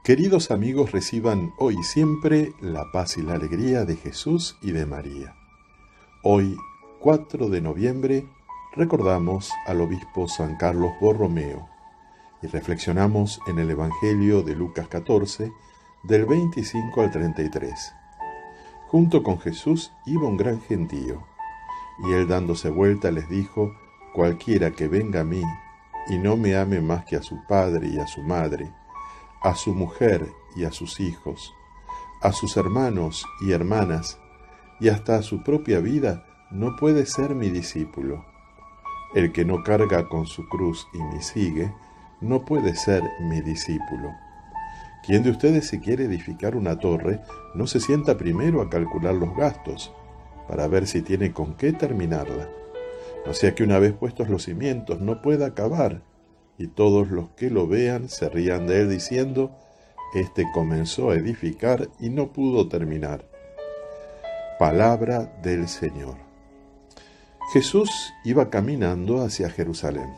Queridos amigos, reciban hoy y siempre la paz y la alegría de Jesús y de María. Hoy, 4 de noviembre, recordamos al obispo San Carlos Borromeo y reflexionamos en el Evangelio de Lucas 14, del 25 al 33. Junto con Jesús iba un gran gentío, y él dándose vuelta les dijo: cualquiera que venga a mí y no me ame más que a su padre y a su madre, a su mujer y a sus hijos, a sus hermanos y hermanas, y hasta a su propia vida, no puede ser mi discípulo. El que no carga con su cruz y me sigue, no puede ser mi discípulo. ¿Quién de ustedes, si quiere edificar una torre, no se sienta primero a calcular los gastos, para ver si tiene con qué terminarla? No sea que una vez puestos los cimientos no pueda acabar, y todos los que lo vean se rían de él diciendo: este comenzó a edificar y no pudo terminar. Palabra del Señor. Jesús iba caminando hacia Jerusalén.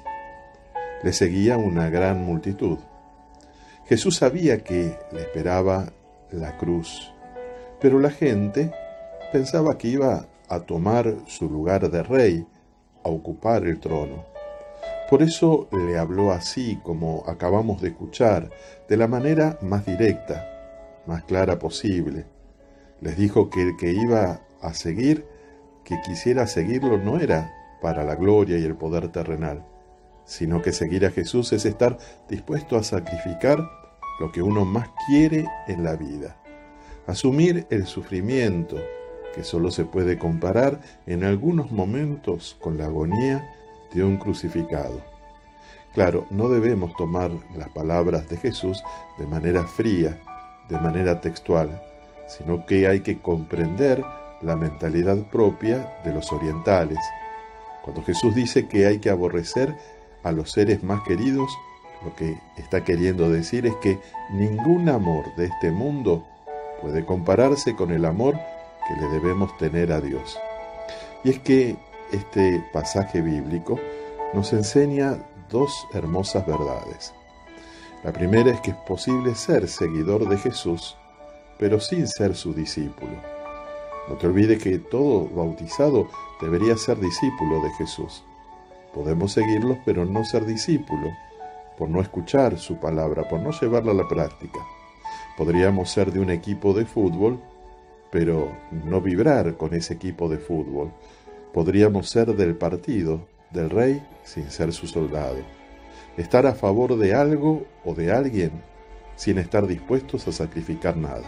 Le seguía una gran multitud. Jesús sabía que le esperaba la cruz, pero la gente pensaba que iba a tomar su lugar de rey, a ocupar el trono. Por eso le habló así, como acabamos de escuchar, de la manera más directa, más clara posible. Les dijo que el que iba a seguir, que quisiera seguirlo, no era para la gloria y el poder terrenal, sino que seguir a Jesús es estar dispuesto a sacrificar lo que uno más quiere en la vida, asumir el sufrimiento, que solo se puede comparar en algunos momentos con la agonía de un crucificado. Claro, no debemos tomar las palabras de Jesús de manera fría, de manera textual, sino que hay que comprender la mentalidad propia de los orientales. Cuando Jesús dice que hay que aborrecer a los seres más queridos, lo que está queriendo decir es que ningún amor de este mundo puede compararse con el amor que le debemos tener a Dios. Y es que este pasaje bíblico nos enseña dos hermosas verdades. La primera es que es posible ser seguidor de Jesús, pero sin ser su discípulo. No te olvides que todo bautizado debería ser discípulo de Jesús. Podemos seguirlos, pero no ser discípulos, por no escuchar su palabra, por no llevarla a la práctica. Podríamos ser de un equipo de fútbol, pero no vibrar con ese equipo de fútbol. Podríamos ser del partido, del rey, sin ser su soldado. Estar a favor de algo o de alguien, sin estar dispuestos a sacrificar nada.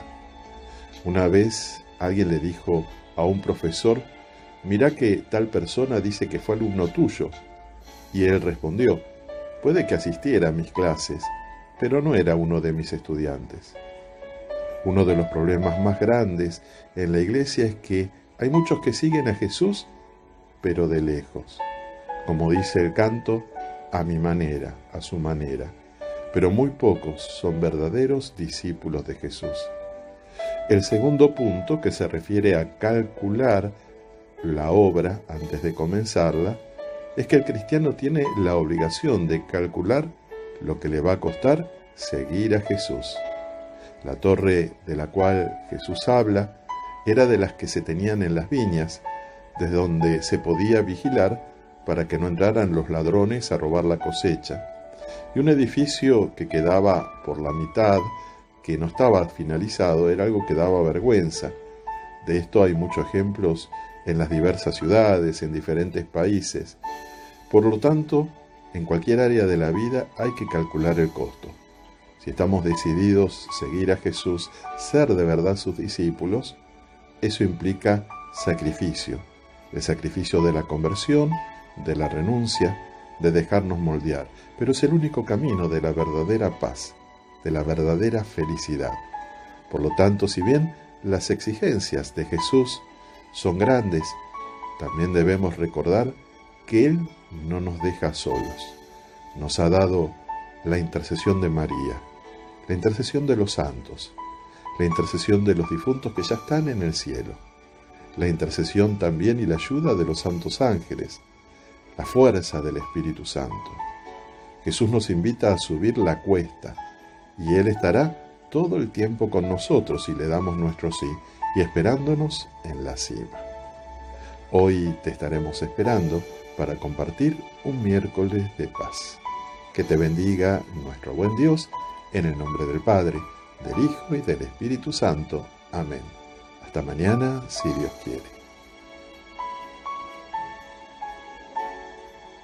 Una vez alguien le dijo a un profesor: mirá que tal persona dice que fue alumno tuyo. Y él respondió: puede que asistiera a mis clases, pero no era uno de mis estudiantes. Uno de los problemas más grandes en la iglesia es que hay muchos que siguen a Jesús, pero de lejos. Como dice el canto, a mi manera, a su manera. Pero muy pocos son verdaderos discípulos de Jesús. El segundo punto, que se refiere a calcular la obra antes de comenzarla, es que el cristiano tiene la obligación de calcular lo que le va a costar seguir a Jesús. La torre de la cual Jesús habla era de las que se tenían en las viñas, desde donde se podía vigilar para que no entraran los ladrones a robar la cosecha. Y un edificio que quedaba por la mitad, que no estaba finalizado, era algo que daba vergüenza. De esto hay muchos ejemplos en las diversas ciudades, en diferentes países. Por lo tanto, en cualquier área de la vida hay que calcular el costo. Si estamos decididos a seguir a Jesús, ser de verdad sus discípulos, eso implica sacrificio. El sacrificio de la conversión, de la renuncia, de dejarnos moldear. Pero es el único camino de la verdadera paz, de la verdadera felicidad. Por lo tanto, si bien las exigencias de Jesús son grandes, también debemos recordar que Él no nos deja solos. Nos ha dado la intercesión de María, la intercesión de los santos, la intercesión de los difuntos que ya están en el cielo, la intercesión también y la ayuda de los santos ángeles, la fuerza del Espíritu Santo. Jesús nos invita a subir la cuesta, y Él estará todo el tiempo con nosotros y le damos nuestro sí, y esperándonos en la cima. Hoy te estaremos esperando para compartir un miércoles de paz. Que te bendiga nuestro buen Dios, en el nombre del Padre, del Hijo y del Espíritu Santo. Amén. Hasta mañana, si Dios quiere.